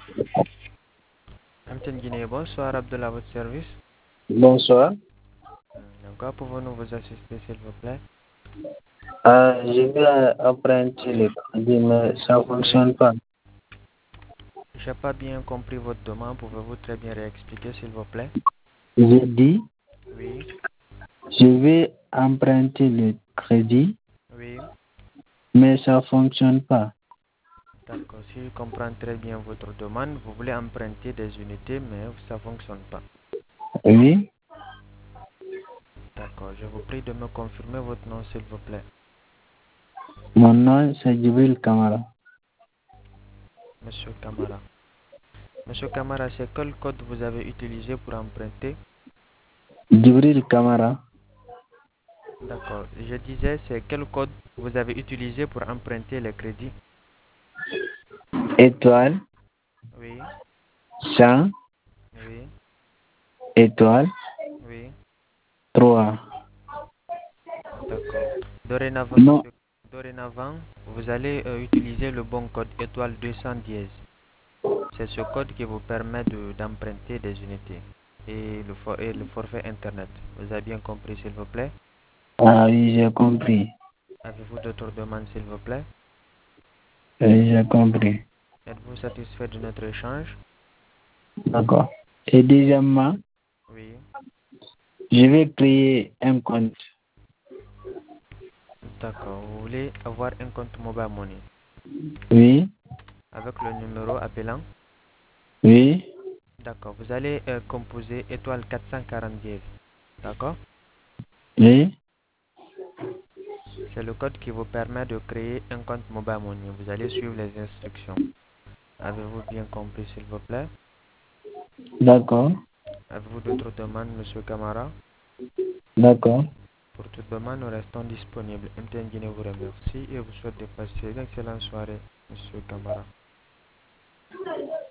MTN Guinée, bonsoir, Abdullah, à votre service. Bonsoir. Encore pouvons-nous vous assister, s'il vous plaît? Je vais emprunter le crédit, mais ça ne fonctionne pas. Je n'ai pas bien compris votre demande. Pouvez-vous très bien réexpliquer, s'il vous plaît? J'ai dit, Oui, je vais emprunter le crédit, oui. mais ça ne fonctionne pas. D'accord. Si je comprends très bien votre demande, vous voulez emprunter des unités, mais ça ne fonctionne pas. Oui, D'accord. Je vous prie de me confirmer votre nom, s'il vous plaît. mon nom c'est Djibril Kamara. Monsieur Camara. Monsieur Camara, c'est quel code vous avez utilisé pour emprunter? Djibril Kamara, D'accord. Je disais, c'est quel code vous avez utilisé pour emprunter le crédit? étoile, Oui, 100, oui, étoile, oui. 3. D'accord. Dorénavant, Non, dorénavant, vous allez utiliser le bon code étoile 200 dièse. C'est ce code qui vous permet d'emprunter des unités et le forfait Internet. Vous avez bien compris, s'il vous plaît? ah oui, j'ai compris. Avez-vous d'autres demandes, s'il vous plaît? Oui, j'ai compris. Êtes-vous satisfait de notre échange? D'accord. Et deuxièmement, Oui. je vais créer un compte. D'accord. Vous voulez avoir un compte mobile money Oui, avec le numéro appelant? oui, D'accord. Vous allez composer étoile 440 dièse. D'accord? oui, C'est le code qui vous permet de créer un compte mobile money. Vous allez suivre les instructions. Avez-vous bien compris, s'il vous plaît? d'accord, Avez-vous d'autres demandes, Monsieur Camara? d'accord. Pour toute demande, nous restons disponibles. MTN Guinée vous remercie et vous souhaite de passer une excellente soirée, Monsieur Camara.